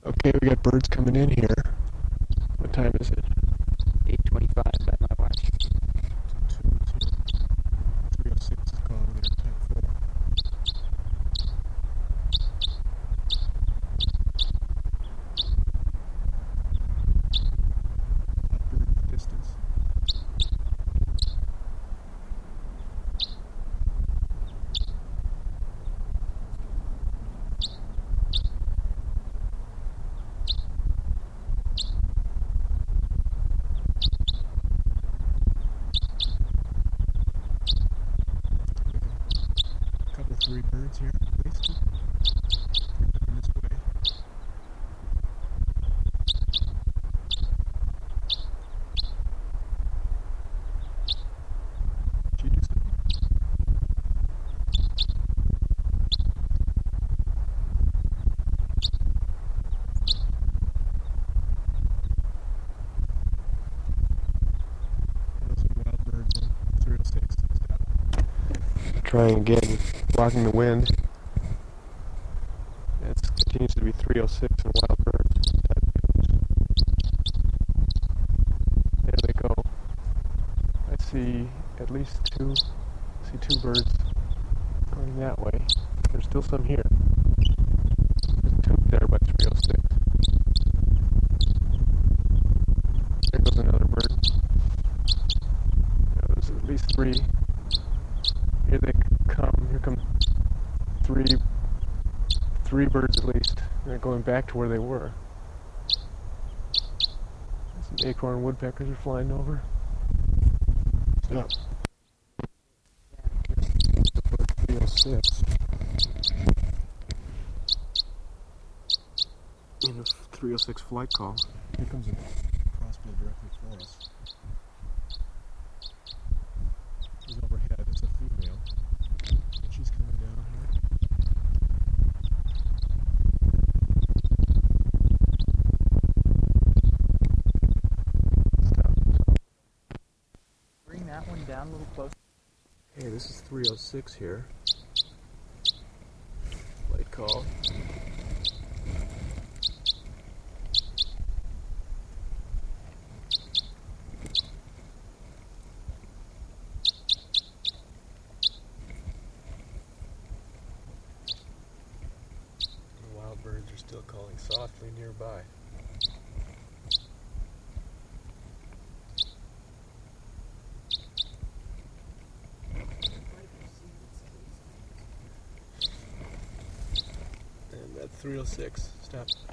Okay, we got birds coming in here. What time is it? 8:25 by my watch. 2 is here. 306 is calling there, type 4. Hot bird in the distance. Couple 3 birds here, at least. Coming this way. Did you do something? Those are wild birds on 306. Stop. Trying again, blocking the wind. It continues to be 306 and wild birds. There they go. I see at least 2. I see 2 birds going that way. There's still some here. There's 2 there by 306. There goes another bird. There's at least 3. Here they come. Here come 3 birds at least. They're going back to where they were. Some acorn woodpeckers are flying over. Stop. 306. In a 306 flight call. Here comes a crossbill directly for us. He's overhead. It's a female. She's coming down here. Stop. Bring that one down a little closer. Hey, this is 306 here. Flight call. The wild birds are still calling softly nearby. And that 306. Stop.